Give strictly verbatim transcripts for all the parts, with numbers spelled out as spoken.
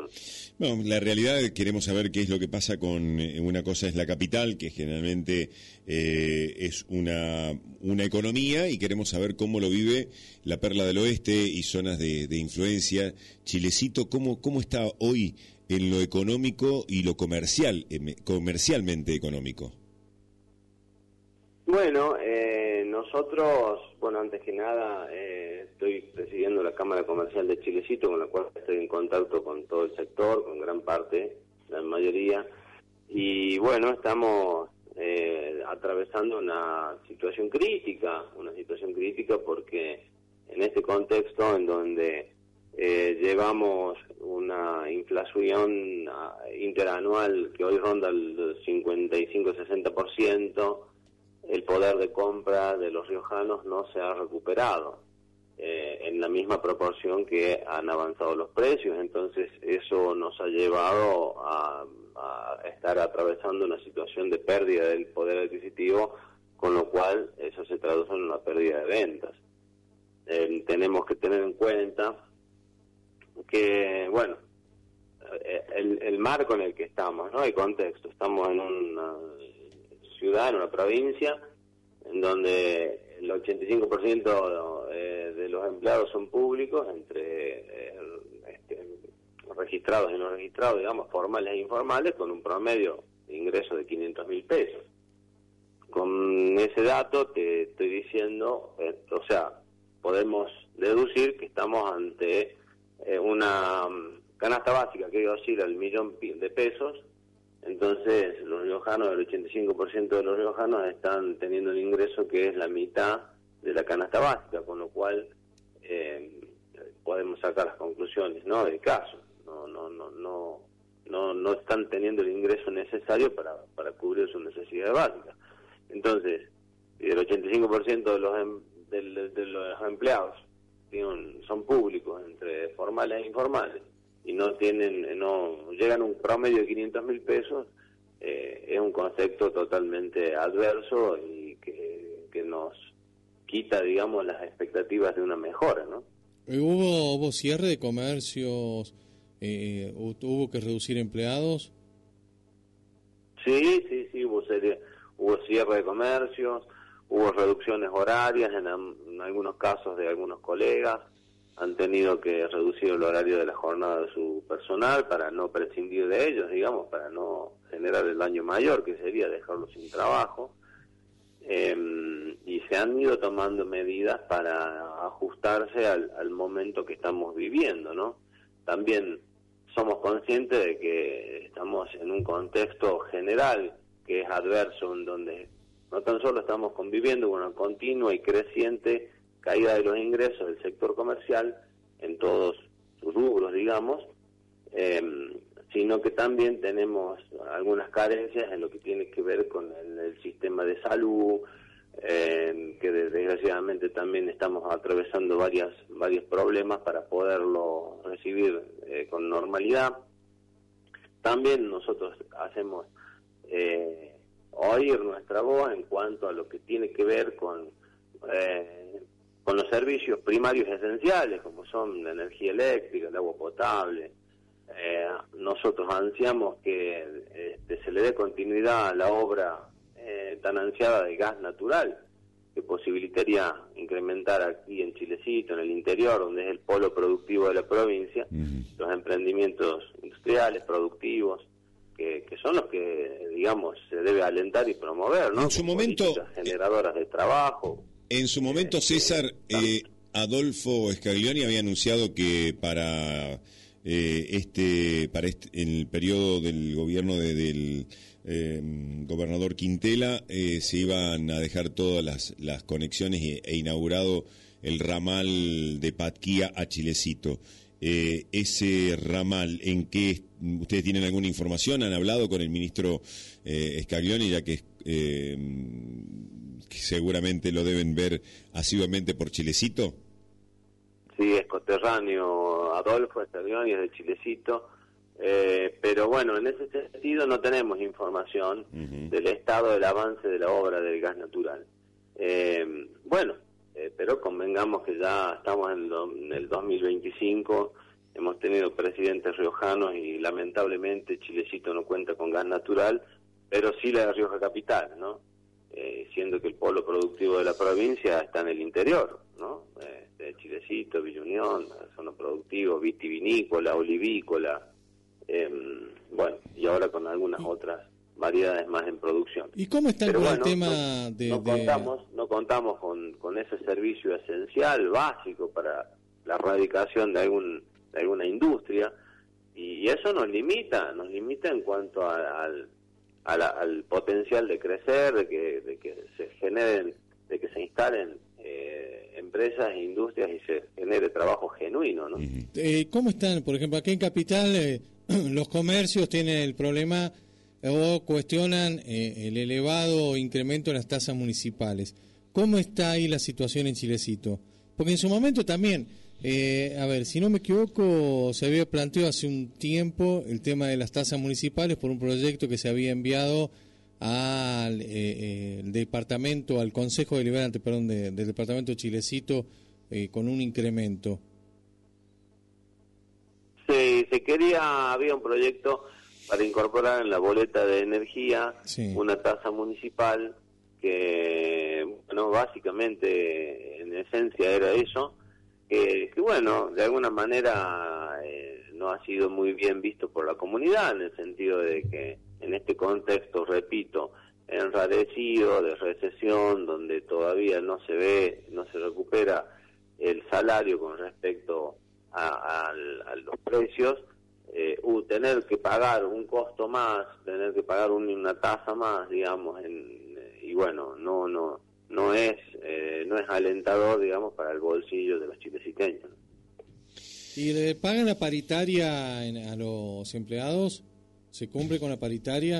¿no? Bueno, la realidad queremos saber qué es lo que pasa con eh, una cosa es la capital, que generalmente eh, es una una economía, y queremos saber cómo lo vive la Perla del Oeste y zonas de, de influencia. Chilecito, ¿cómo cómo está hoy en lo económico y lo comercial, eh, comercialmente económico? Bueno, eh, nosotros, bueno, antes que nada, eh, estoy presidiendo la Cámara Comercial de Chilecito, con la cual estoy en contacto con todo el sector, con gran parte, la mayoría, y bueno, estamos eh, atravesando una situación crítica, una situación crítica porque en este contexto en donde eh, llevamos una inflación interanual que hoy ronda el cincuenta y cinco a sesenta por ciento, el poder de compra de los riojanos no se ha recuperado eh, en la misma proporción que han avanzado los precios. Entonces eso nos ha llevado a, a estar atravesando una situación de pérdida del poder adquisitivo, con lo cual eso se traduce en una pérdida de ventas. Eh, tenemos que tener en cuenta que, bueno, el, el marco en el que estamos, ¿no? El contexto, estamos en una ciudad, en una provincia, en donde el ochenta y cinco por ciento de los empleados son públicos, entre eh, este, registrados y no registrados, digamos, formales e informales, con un promedio de ingreso de quinientos mil pesos. Con ese dato te estoy diciendo, eh, o sea, podemos deducir que estamos ante eh, una canasta básica que oscila al millón de pesos. Entonces los riojanos, el ochenta y cinco por ciento de los riojanos están teniendo un ingreso que es la mitad de la canasta básica, con lo cual eh, podemos sacar las conclusiones, ¿no?, del caso. No, no, no, no, no, no están teniendo el ingreso necesario para, para cubrir sus necesidades básicas. Entonces, el ochenta y cinco por ciento de los em, de, de, de los empleados tienen, son públicos, entre formales e informales, y no tienen, no llegan a un promedio de quinientos mil pesos, eh, es un concepto totalmente adverso y que, que nos quita, digamos, las expectativas de una mejora, ¿no? ¿Hubo, hubo cierre de comercios? Eh, ¿Hubo que reducir empleados? Sí, sí, sí, hubo, serie, hubo cierre de comercios, hubo reducciones horarias en, en algunos casos de algunos colegas. Han tenido que reducir el horario de la jornada de su personal para no prescindir de ellos, digamos, para no generar el daño mayor, que sería dejarlos sin trabajo. Eh, y se han ido tomando medidas para ajustarse al, al momento que estamos viviendo, ¿no? También somos conscientes de que estamos en un contexto general que es adverso, en donde no tan solo estamos conviviendo con una continua y creciente caída de los ingresos del sector comercial en todos sus rubros, digamos, eh, sino que también tenemos algunas carencias en lo que tiene que ver con el, el sistema de salud, eh, que desgraciadamente también estamos atravesando varias varios problemas para poderlo recibir eh, con normalidad. También nosotros hacemos eh, oír nuestra voz en cuanto a lo que tiene que ver con eh, con los servicios primarios esenciales, como son la energía eléctrica, el agua potable. Eh, nosotros ansiamos que este, se le dé continuidad a la obra eh, tan ansiada de gas natural, que posibilitaría incrementar aquí en Chilecito, en el interior, donde es el polo productivo de la provincia, uh-huh. los emprendimientos industriales, productivos, que, que son los que, digamos, se debe alentar y promover, ¿no? En su Como momento, generadoras de trabajo. En su momento, César, eh, Adolfo Scaglioni había anunciado que para eh, este para este, el periodo del gobierno de, del eh, gobernador Quintela eh, se iban a dejar todas las, las conexiones e, e inaugurado el ramal de Patquía a Chilecito. Eh, ese ramal, ¿en qué ustedes tienen alguna información? ¿Han hablado con el ministro eh, Scaglioni, ya que eh, que seguramente lo deben ver asiduamente por Chilecito? Sí, es coterráneo Adolfo Scaglioni, es de Chilecito, eh, pero bueno, en ese sentido no tenemos información uh-huh. del estado del avance de la obra del gas natural. Eh, bueno, eh, pero convengamos que ya estamos en, lo, en el dos mil veinticinco, hemos tenido presidentes riojanos y lamentablemente Chilecito no cuenta con gas natural, pero sí la de Rioja Capital, ¿no? Eh, siendo que el polo productivo de la provincia está en el interior, ¿no? Eh, de Chilecito, Villa Unión, zona productiva, vitivinícola, olivícola, eh, bueno, y ahora con algunas otras variedades más en producción. ¿Y cómo está Pero con bueno, el tema no, de, no de... contamos, no contamos con, con ese servicio esencial, básico para la erradicación de algún de alguna industria, y eso nos limita, nos limita en cuanto a, al, a la, al potencial de crecer, de que, de que se generen, de que se instalen eh, empresas e industrias y se genere trabajo genuino, ¿no? Eh, ¿Cómo están? Por ejemplo, aquí en Capital eh, los comercios tienen el problema o cuestionan eh, el elevado incremento en las tasas municipales. ¿Cómo está ahí la situación en Chilecito? Porque en su momento también, eh, a ver, si no me equivoco, se había planteado hace un tiempo el tema de las tasas municipales por un proyecto que se había enviado al eh, eh, el departamento, al Consejo Deliberante, perdón, de, del departamento de Chilecito eh, con un incremento. Sí, se quería, había un proyecto para incorporar en la boleta de energía sí. una tasa municipal que, bueno, básicamente, en esencia era eso, que, que bueno, de alguna manera eh, no ha sido muy bien visto por la comunidad, en el sentido de que en este contexto, repito, enrarecido, de recesión, donde todavía no se ve, no se recupera el salario con respecto a, a, a los precios, Eh, uh, tener que pagar un costo más, tener que pagar un, una tasa más, digamos, en, y bueno, no no no es eh, no es alentador, digamos, para el bolsillo de los chileciteños. ¿Y le pagan la paritaria en, a los empleados? ¿Se cumple con la paritaria?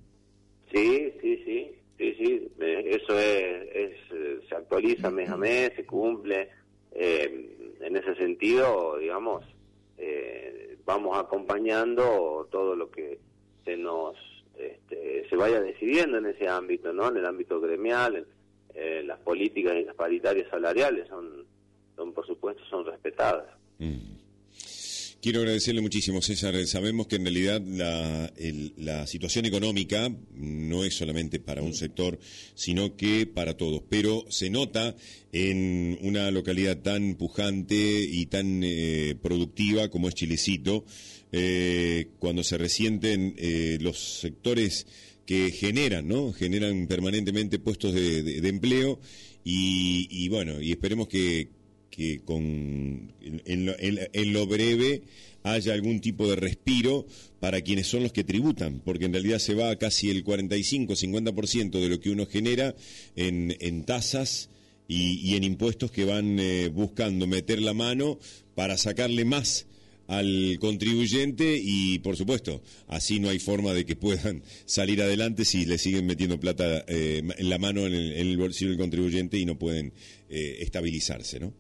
Sí, sí, sí, sí, sí, eh, eso es, es se actualiza mes a mes, se cumple, eh, en ese sentido, digamos, eh, vamos acompañando todo lo que se nos este, se vaya decidiendo en ese ámbito, ¿no? En el ámbito gremial, en, eh, las políticas y las paritarias salariales son, son por supuesto, son respetadas. Mm. Quiero agradecerle muchísimo, César. Sabemos que en realidad la, el, la situación económica no es solamente para un sector, sino que para todos. Pero se nota en una localidad tan pujante y tan eh, productiva como es Chilecito, eh, cuando se resienten eh, los sectores que generan, ¿no? Generan permanentemente puestos de, de, de empleo y, y bueno, y esperemos que que con en, en, lo, en, en lo breve haya algún tipo de respiro para quienes son los que tributan, porque en realidad se va casi el cuarenta y cinco a cincuenta por ciento de lo que uno genera en, en tasas y, y en impuestos que van eh, buscando meter la mano para sacarle más al contribuyente y, por supuesto, así no hay forma de que puedan salir adelante si le siguen metiendo plata eh, en la mano en el, en el bolsillo del contribuyente y no pueden eh, estabilizarse, ¿no?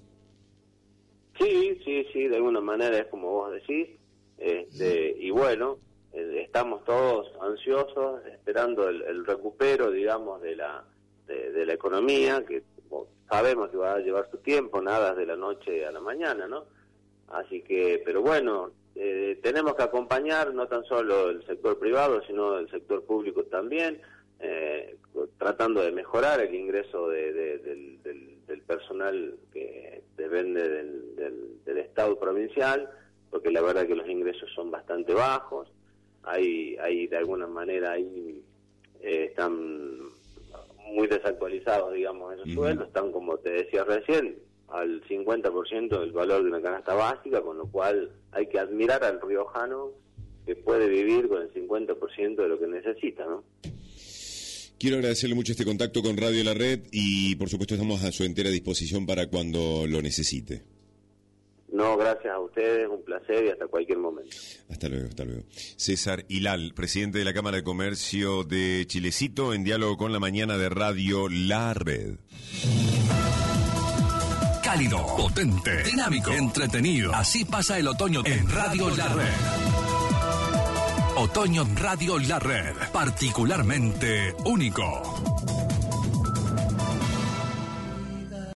Sí, sí, sí, de alguna manera es como vos decís, este, y bueno, eh, estamos todos ansiosos, esperando el, el recupero, digamos, de la de, de la economía, que bueno, sabemos que va a llevar su tiempo, nada de la noche a la mañana, ¿no? Así que, pero bueno, eh, tenemos que acompañar no tan solo el sector privado, sino el sector público también, eh, tratando de mejorar el ingreso de, de, del, del, del personal que depende del, del, del Estado provincial, porque la verdad que los ingresos son bastante bajos, hay, hay de alguna manera ahí eh, están muy desactualizados, digamos, esos uh-huh. sueldos, están, como te decía recién, al cincuenta por ciento del valor de una canasta básica, con lo cual hay que admirar al riojano que puede vivir con el cincuenta por ciento de lo que necesita, ¿no? Quiero agradecerle mucho este contacto con Radio La Red y, por supuesto, estamos a su entera disposición para cuando lo necesite. No, gracias a ustedes, un placer y hasta cualquier momento. Hasta luego, hasta luego. César Hilal, presidente de la Cámara de Comercio de Chilecito, en diálogo con la mañana de Radio La Red. Cálido, potente, dinámico, entretenido. Así pasa el otoño en Radio La Red. Otoño Radio La Red, particularmente único.